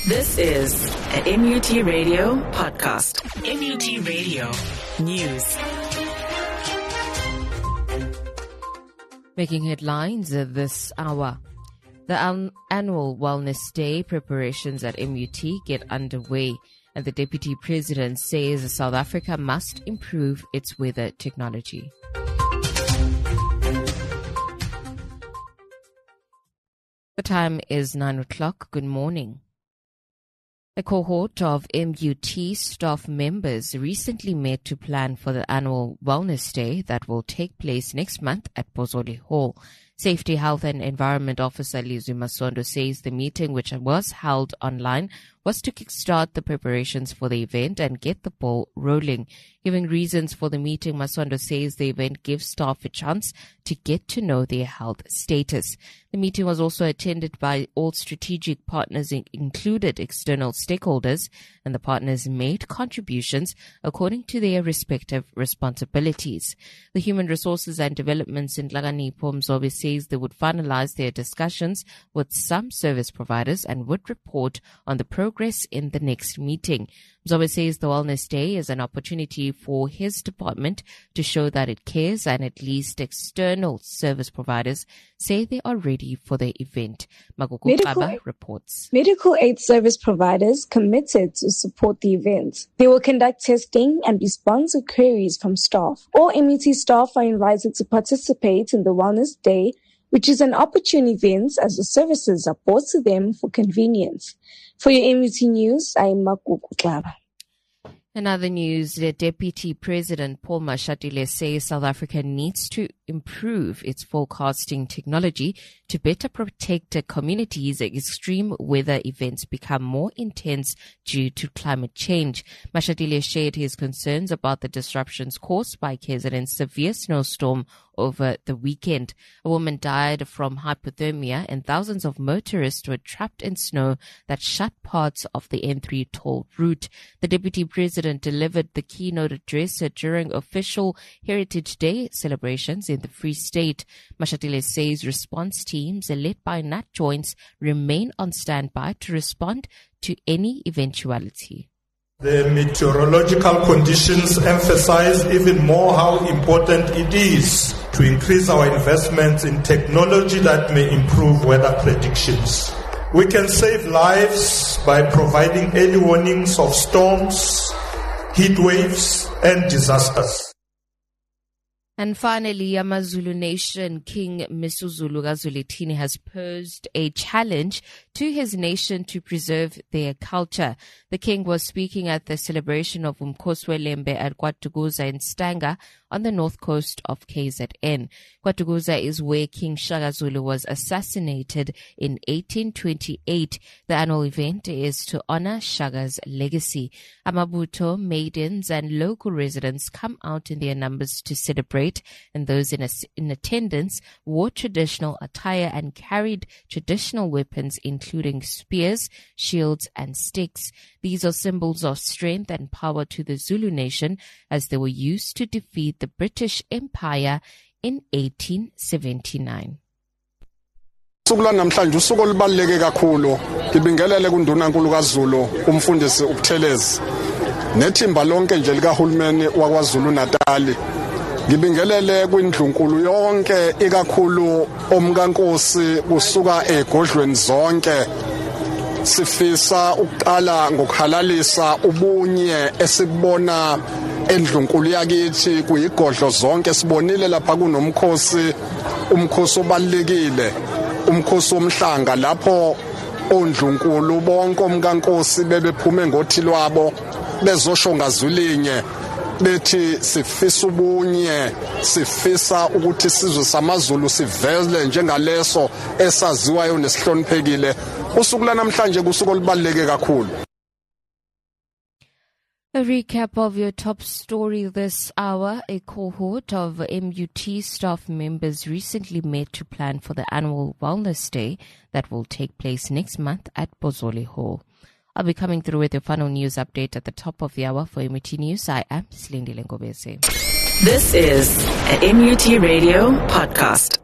This is a MUT Radio podcast. MUT Radio News. Making headlines this hour. The annual Wellness Day preparations at MUT get underway, and the Deputy President says South Africa must improve its weather technology. The time is 9 o'clock. Good morning. A cohort of MUT staff members recently met to plan for the annual Wellness Day that will take place next month at Bozoli Hall. Safety, Health and Environment Officer Lizwi Masondo says the meeting, which was held online, was to kickstart the preparations for the event and get the ball rolling. Giving reasons for the meeting, Masondo says the event gives staff a chance to get to know their health status. The meeting was also attended by all strategic partners, included external stakeholders, and the partners made contributions according to their respective responsibilities. The Human Resources and Development in Nhlakanipho Mzobe says they would finalize their discussions with some service providers and would report on the progress in the next meeting. Mzobe says the Wellness Day is an opportunity for his department to show that it cares, and at least external service providers say they are ready for the event. Magugu Kaba reports. Medical aid service providers committed to support the event. They will conduct testing and respond to queries from staff. All MUT staff are invited to participate in the Wellness Day, which is an opportune event as the services are brought to them for convenience. For your MUT News, I'm Magugu Kaba. In other news, the Deputy President Paul Mashatile says South Africa needs to improve its forecasting technology to better protect communities as extreme weather events become more intense due to climate change. Mashatile shared his concerns about the disruptions caused by KZN's severe snowstorm over the weekend. A woman died from hypothermia and thousands of motorists were trapped in snow that shut parts of the N3 toll route. The Deputy President delivered the keynote address during official Heritage Day celebrations in the Free State. Mashatile says response teams led by Nat Joints remain on standby to respond to any eventuality. The meteorological conditions emphasize even more how important it is to increase our investments in technology that may improve weather predictions. We can save lives by providing early warnings of storms, heat waves, and disasters. And finally, AmaZulu Nation King Misuzulu Kazulitini has posed a challenge to his nation to preserve their culture. The king was speaking at the celebration of Umkhoswelembe at KwaDukuza in Stanger on the north coast of KZN. KwaDukuza is where King Shaka Zulu was assassinated in 1828. The annual event is to honor Shaka's legacy. Amabuto, maidens and local residents come out in their numbers to celebrate, and those in attendance wore traditional attire and carried traditional weapons including spears, shields and sticks. These are symbols of strength and power to the Zulu nation as they were used to defeat the British Empire in 1879. Usuku namhlanje usuku olubaluleke kakhulu ngibingelele kundunankulu kaZulu umfundisi uButhelezi nethimba lonke nje likahulumeni wakwaZulu Natal. Ngibingelele kwindlunkulu yonke ikakhulu omkankosi kusuka egodlweni zonke. Sifisa ukuqala ngokuhalalisa ubunye esibona endlunkulu yakithi kuyigodlo zonke. Sibonile lapha kunomkhosi, umkhosi obalekile, umkhosi womhlanga lapho ondlunkulu bonke omkankosi bebephume ngothi lwabo bezosho ngazwilinye bethi sifisa ubunye, sifisa ukuthi isizwe samaZulu sivele njengaleso esaziwayo nesihloniphekile. Usuku lanamhlanje kusuku olubaluleke kakhulu. A recap of your top story this hour. A cohort of MUT staff members recently met to plan for the annual Wellness Day that will take place next month at Bozoli Hall. I'll be coming through with your final news update at the top of the hour. For MUT News, I am Silindi Lengobese. This is a MUT Radio podcast.